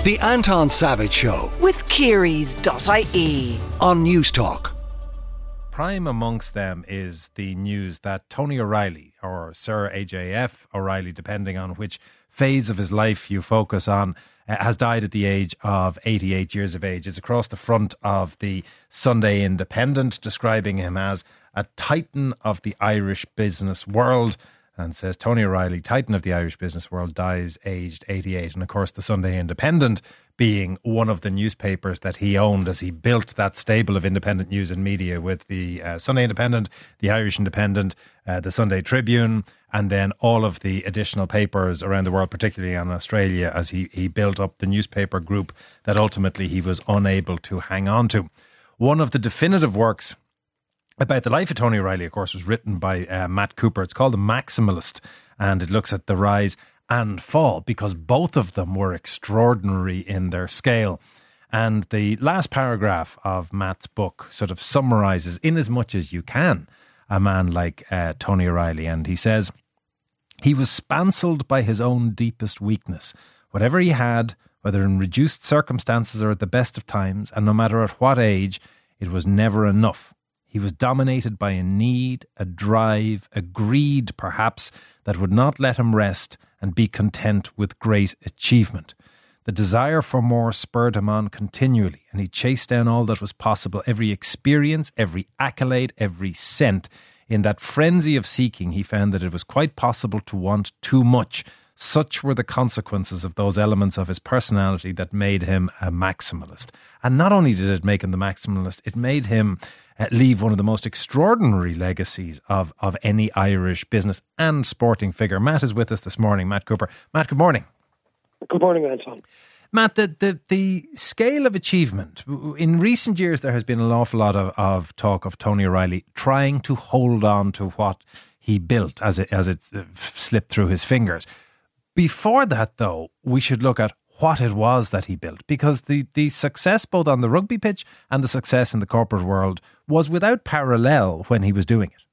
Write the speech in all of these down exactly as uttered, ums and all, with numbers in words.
The Anton Savage Show with Kearys dot I E on News Talk. Prime amongst them is the news that Tony O'Reilly, or Sir A J F O'Reilly, depending on which phase of his life you focus on, uh, has died at the age of eighty-eight years of age. It's across the front of the Sunday Independent, describing him as a titan of the Irish business world, and says Tony O'Reilly, titan of the Irish business world, dies aged eighty-eight. And of course the Sunday Independent being one of the newspapers that he owned as he built that stable of independent news and media with the uh, Sunday Independent, the Irish Independent, uh, the Sunday Tribune, and then all of the additional papers around the world, particularly in Australia, as he, he built up the newspaper group that ultimately he was unable to hang on to. One of the definitive works about the life of Tony O'Reilly, of course, was written by uh, Matt Cooper. It's called The Maximalist, and it looks at the rise and fall, because both of them were extraordinary in their scale. And the last paragraph of Matt's book sort of summarises, in as much as you can, a man like uh, Tony O'Reilly. And he says, he was spancelled by his own deepest weakness. Whatever he had, whether in reduced circumstances or at the best of times, and no matter at what age, it was never enough. He was dominated by a need, a drive, a greed perhaps, that would not let him rest and be content with great achievement. The desire for more spurred him on continually, and he chased down all that was possible, every experience, every accolade, every cent. In that frenzy of seeking, he found that it was quite possible to want too much. Such were the consequences of those elements of his personality that made him a maximalist. And not only did it make him the maximalist, it made him uh, leave one of the most extraordinary legacies of, of any Irish business and sporting figure. Matt is with us this morning, Matt Cooper. Matt, good morning. Good morning, Anton. Matt, the, the, the scale of achievement, in recent years there has been an awful lot of, of talk of Tony O'Reilly trying to hold on to what he built as it, as it slipped through his fingers. Before that, though, we should look at what it was that he built, because the, the success both on the rugby pitch and the success in the corporate world was without parallel when he was doing it.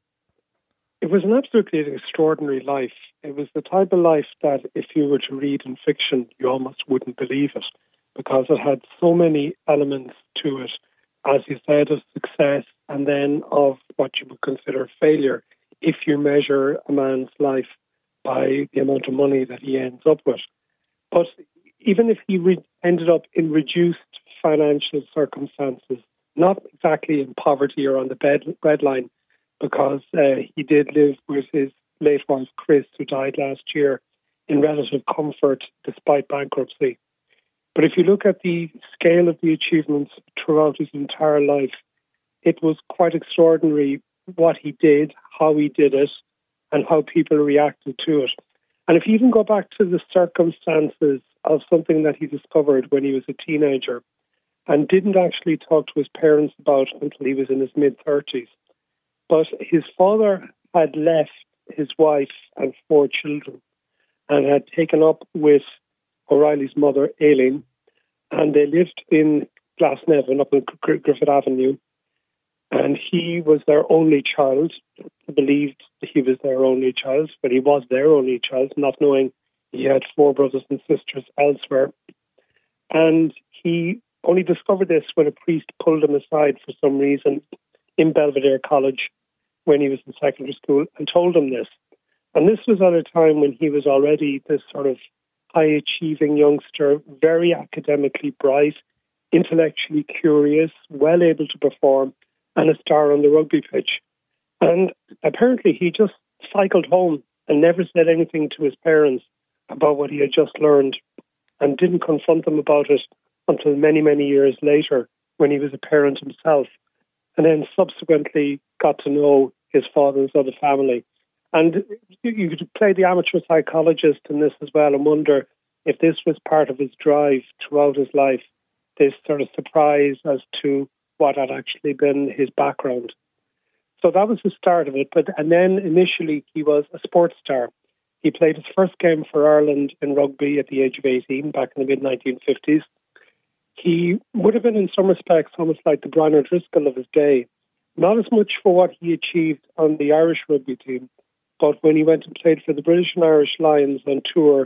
It was an absolutely extraordinary life. It was the type of life that if you were to read in fiction, you almost wouldn't believe it, because it had so many elements to it, as you said, of success and then of what you would consider failure if you measure a man's life by the amount of money that he ends up with. But even if he re- ended up in reduced financial circumstances, not exactly in poverty or on the bed breadline, because uh, he did live with his late wife Chris, who died last year, in relative comfort despite bankruptcy. But if you look at the scale of the achievements throughout his entire life, it was quite extraordinary what he did, how he did it, and how people reacted to it. And if you even go back to the circumstances of something that he discovered when he was a teenager and didn't actually talk to his parents about until he was in his mid-thirties. But his father had left his wife and four children and had taken up with O'Reilly's mother, Aileen, and they lived in Glasnevin up in Griffith Avenue. And he was their only child, believed he was their only child, but he was their only child, not knowing he had four brothers and sisters elsewhere. And he only discovered this when a priest pulled him aside for some reason in Belvedere College when he was in secondary school and told him this. And this was at a time when he was already this sort of high-achieving youngster, very academically bright, intellectually curious, well able to perform, and a star on the rugby pitch. And apparently he just cycled home and never said anything to his parents about what he had just learned and didn't confront them about it until many, many years later when he was a parent himself, and then subsequently got to know his father's other family. And you could play the amateur psychologist in this as well and wonder if this was part of his drive throughout his life, this sort of surprise as to what had actually been his background. So that was the start of it. But and then initially he was a sports star. He played his first game for Ireland in rugby at the age of eighteen, back in the mid nineteen fifties. He would have been in some respects almost like the Brian O'Driscoll of his day. Not as much for what he achieved on the Irish rugby team, but when he went and played for the British and Irish Lions on tour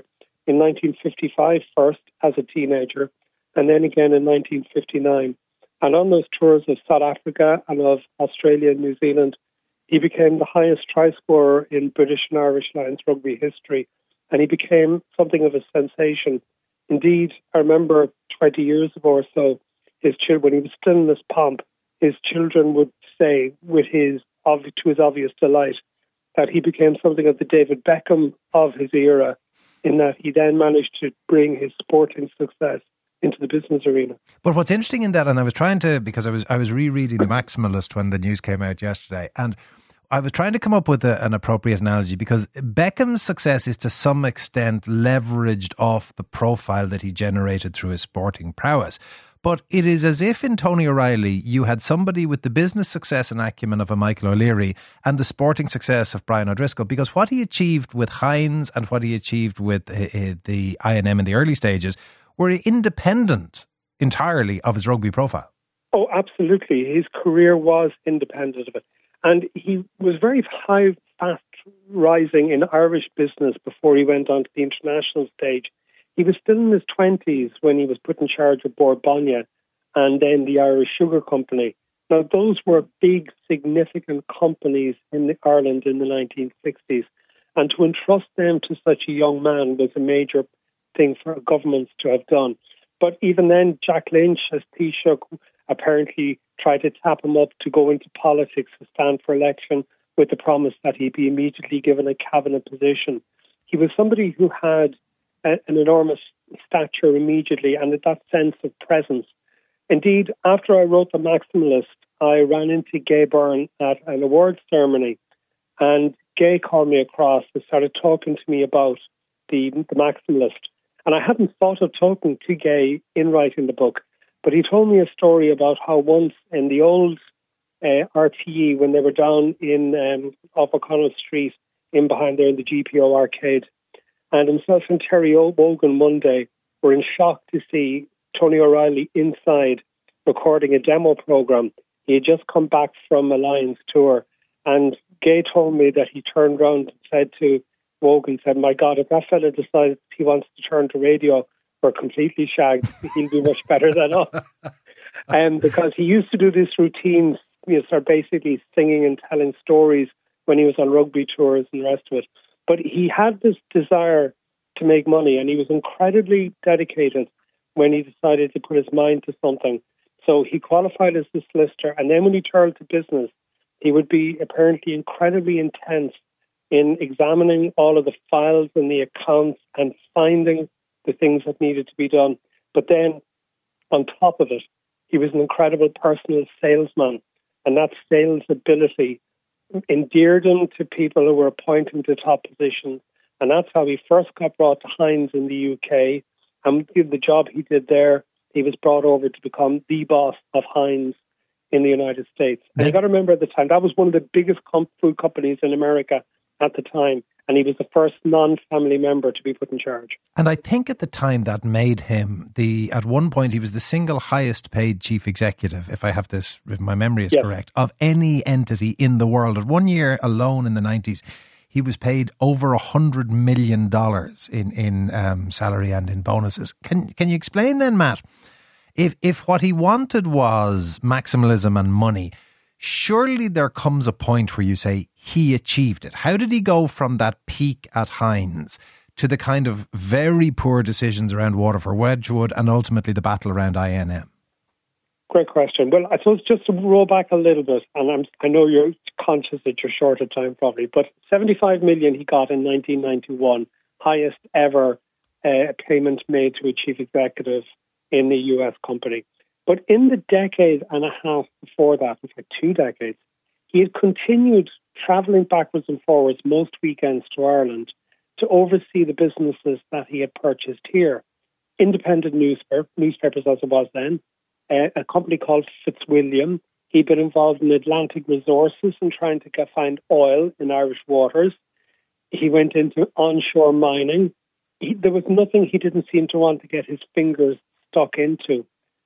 in nineteen fifty-five first as a teenager, and then again in nineteen fifty-nine. And on those tours of South Africa and of Australia and New Zealand, he became the highest try scorer in British and Irish Lions rugby history, and he became something of a sensation. Indeed, I remember twenty years ago or so, his children, when he was still in this pomp, his children would say, with his to his obvious delight, that he became something of the David Beckham of his era, in that he then managed to bring his sporting success into the business arena. But what's interesting in that, and I was trying to, because I was I was rereading The Maximalist when the news came out yesterday, and I was trying to come up with a, an appropriate analogy, because Beckham's success is to some extent leveraged off the profile that he generated through his sporting prowess. But it is as if in Tony O'Reilly you had somebody with the business success and acumen of a Michael O'Leary and the sporting success of Brian O'Driscoll, because what he achieved with Heinz and what he achieved with uh, the I N M in the early stages were independent entirely of his rugby profile. Oh, absolutely. His career was independent of it. And he was very high, fast rising in Irish business before he went on to the international stage. He was still in his twenties when he was put in charge of Bord Banya and then the Irish Sugar Company. Now, those were big, significant companies in Ireland in the nineteen sixties. And to entrust them to such a young man was a major thing for governments to have done. But even then, Jack Lynch, as Taoiseach, apparently tried to tap him up to go into politics to stand for election with the promise that he'd be immediately given a cabinet position. He was somebody who had a, an enormous stature immediately and that sense of presence. Indeed, after I wrote The Maximalist, I ran into Gay Byrne at an awards ceremony, and Gay called me across and started talking to me about the, the Maximalist. And I hadn't thought of talking to Gay in writing the book, but he told me a story about how once in the old uh, R T E, when they were down in um, off O'Connell Street, in behind there in the G P O arcade, and himself and Terry Wogan one day were in shock to see Tony O'Reilly inside recording a demo program. He had just come back from a Lions tour, and Gay told me that he turned around and said to Wogan, said, "My God, if that fella decides he wants to turn to radio, we're completely shagged. He'll be much better than us." And um, because he used to do this routine, you know, sort of basically singing and telling stories when he was on rugby tours and the rest of it. But he had this desire to make money, and he was incredibly dedicated when he decided to put his mind to something. So he qualified as a solicitor, and then when he turned to business, he would be apparently incredibly intense in examining all of the files and the accounts and finding the things that needed to be done. But then, on top of it, he was an incredible personal salesman, and that sales ability endeared him to people who were appointing to top positions. And that's how he first got brought to Heinz in the U K. And the job he did there, he was brought over to become the boss of Heinz in the United States. And you got to remember at the time, that was one of the biggest com- food companies in America at the time. And he was the first non-family member to be put in charge. And I think at the time that made him the, at one point he was the single highest paid chief executive, if I have this, if my memory is yes. correct, of any entity in the world. At one year alone in the nineties, he was paid over a hundred million dollars in, in um, salary and in bonuses. Can can you explain then, Matt, if if what he wanted was maximalism and money, surely there comes a point where you say he achieved it. How did he go from that peak at Heinz to the kind of very poor decisions around Waterford Wedgwood and ultimately the battle around I N M? Great question. Well, I suppose just to roll back a little bit, and I'm, I know you're conscious that you're short of time probably, but seventy-five million he got in nineteen ninety-one, highest ever uh, payment made to a chief executive in the U S company. But in the decade and a half before that, in fact two decades, he had continued travelling backwards and forwards most weekends to Ireland to oversee the businesses that he had purchased here. Independent newspaper, newspapers as it was then, uh, a company called Fitzwilliam. He'd been involved in Atlantic Resources and trying to get, find oil in Irish waters. He went into onshore mining. He, there was nothing he didn't seem to want to get his fingers stuck into.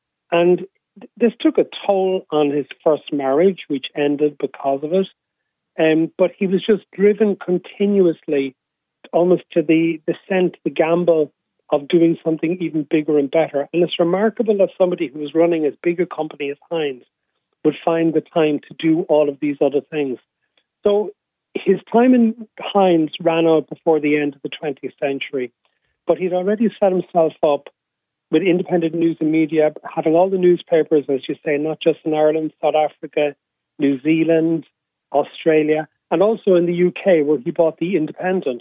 And this took a toll on his first marriage, which ended because of it. Um, but he was just driven continuously almost to the, the scent, the gamble of doing something even bigger and better. And it's remarkable that somebody who was running as big a company as Heinz would find the time to do all of these other things. So his time in Heinz ran out before the end of the twentieth century, but he'd already set himself up with independent news and media, having all the newspapers, as you say, not just in Ireland, South Africa, New Zealand, Australia, and also in the U K, where he bought The Independent.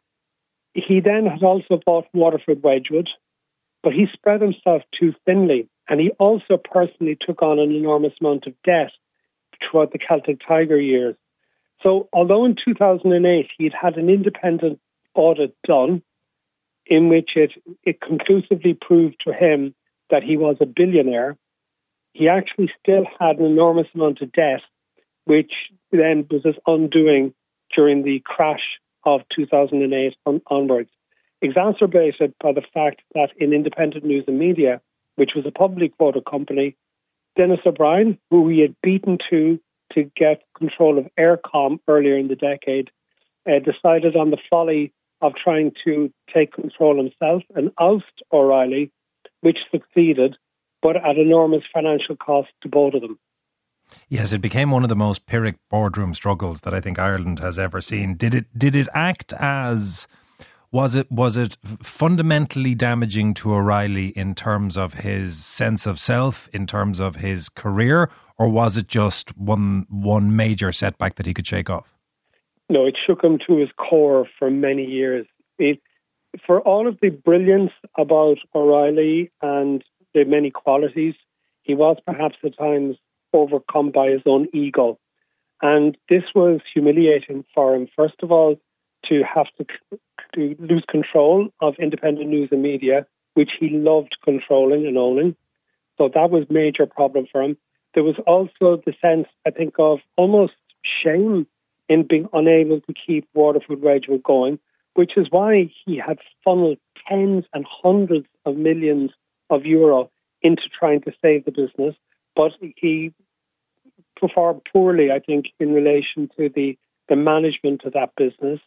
He then had also bought Waterford Wedgwood, but he spread himself too thinly, and he also personally took on an enormous amount of debt throughout the Celtic Tiger years. So although in two thousand eight he'd had an independent audit done, in which it, it conclusively proved to him that he was a billionaire, he actually still had an enormous amount of debt, which then was his undoing during the crash of two thousand eight on, onwards, exacerbated by the fact that in Independent News and Media, which was a public quota company, Dennis O'Brien, who he had beaten to to get control of Eircom earlier in the decade, uh, decided on the folly of trying to take control himself and oust O'Reilly, which succeeded, but at enormous financial cost to both of them. Yes, it became one of the most Pyrrhic boardroom struggles that I think Ireland has ever seen. Did it did it act as, was it was it fundamentally damaging to O'Reilly in terms of his sense of self, in terms of his career, or was it just one one major setback that he could shake off? No, it shook him to his core for many years. It, for all of the brilliance about O'Reilly and the many qualities, he was perhaps at times overcome by his own ego. And this was humiliating for him, first of all, to have to, to lose control of Independent News and Media, which he loved controlling and owning. So that was a major problem for him. There was also the sense, I think, of almost shame in being unable to keep Waterford Wedgwood going, which is why he had funneled tens and hundreds of millions of euro into trying to save the business. But he performed poorly, I think, in relation to the, the management of that business.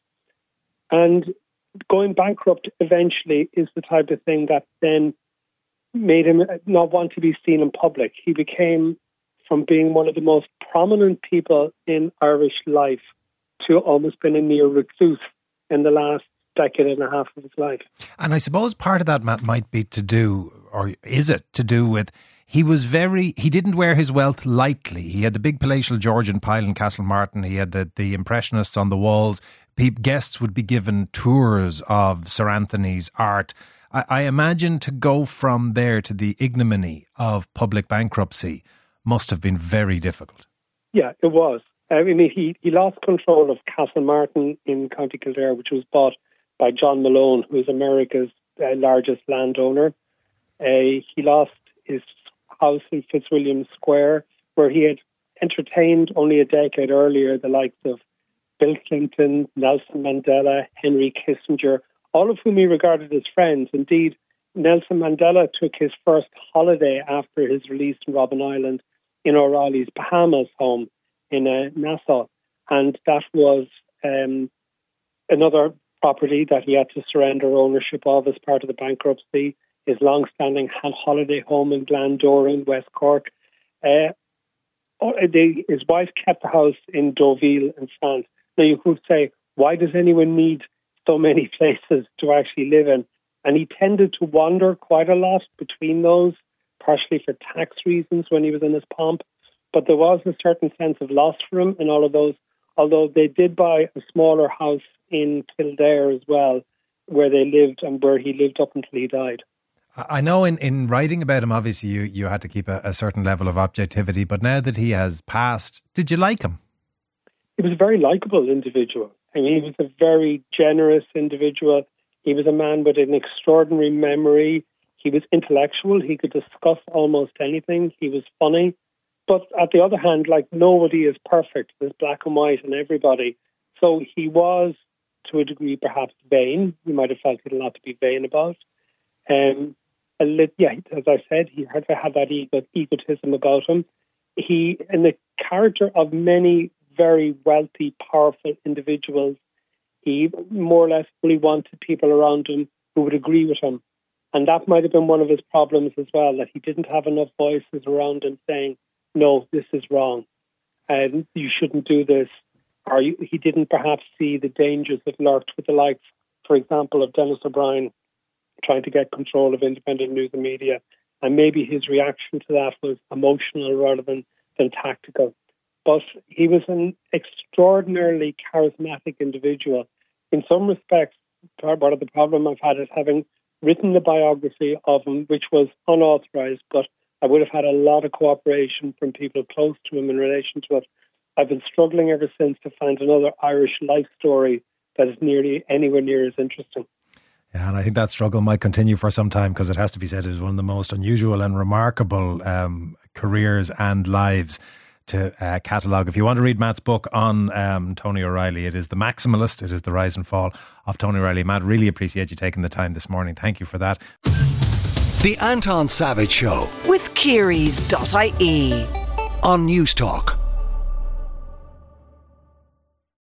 And going bankrupt eventually is the type of thing that then made him not want to be seen in public. He became, from being one of the most prominent people in Irish life, to almost being a near recluse in the last decade and a half of his life. And I suppose part of that, Matt, might be to do, or is it to do with, he was very, he didn't wear his wealth lightly. He had the big palatial Georgian pile in Castlemartin. He had the, the Impressionists on the walls. Guests would be given tours of Sir Anthony's art. I, I imagine to go from there to the ignominy of public bankruptcy must have been very difficult. Yeah, it was. I mean, he, he lost control of Castlemartin in County Kildare, which was bought by John Malone, who is America's uh, largest landowner. Uh, he lost his house in Fitzwilliam Square, where he had entertained only a decade earlier the likes of Bill Clinton, Nelson Mandela, Henry Kissinger, all of whom he regarded as friends. Indeed, Nelson Mandela took his first holiday after his release from Robben Island in O'Reilly's Bahamas home in uh, Nassau, and that was um, another property that he had to surrender ownership of as part of the bankruptcy. His long-standing holiday home in Glandore in West Cork. Uh, they, his wife kept the house in Deauville in France. Now you could say, why does anyone need so many places to actually live in? And he tended to wander quite a lot between those, partially for tax reasons when he was in his pomp. But there was a certain sense of loss for him in all of those, although they did buy a smaller house in Kildare as well, where they lived and where he lived up until he died. I know in, in writing about him, obviously you, you had to keep a, a certain level of objectivity, but now that he has passed, did you like him? He was a very likeable individual. I mean, he was a very generous individual. He was a man with an extraordinary memory. He was intellectual. He could discuss almost anything. He was funny. But at the other hand, like, nobody is perfect. There's black and white in everybody. So he was, to a degree, perhaps vain. You might have felt he had a lot to be vain about. Um, a lit, yeah, as I said, he had, had that ego, egotism about him. He, in the character of many very wealthy, powerful individuals He more or less really wanted people around him who would agree with him. And that might have been one of his problems as well, that he didn't have enough voices around him saying, no, this is wrong, and you shouldn't do this. Or he didn't perhaps see the dangers that lurked with the likes, for example, of Denis O'Brien trying to get control of independent news and media. And maybe his reaction to that was emotional rather than, than tactical. But he was an extraordinarily charismatic individual. In some respects, part of the problem I've had is having written the biography of him, which was unauthorised, but I would have had a lot of cooperation from people close to him in relation to it. I've been struggling ever since to find another Irish life story that is nearly anywhere near as interesting. Yeah, and I think that struggle might continue for some time, because it has to be said it is one of the most unusual and remarkable um, careers and lives to uh, catalogue. If you want to read Matt's book on um, Tony O'Reilly, it is The Maximalist. It is the rise and fall of Tony O'Reilly. Matt, really appreciate you taking the time this morning. Thank you for that. The Anton Savage Show with Kearys dot I E on News Talk.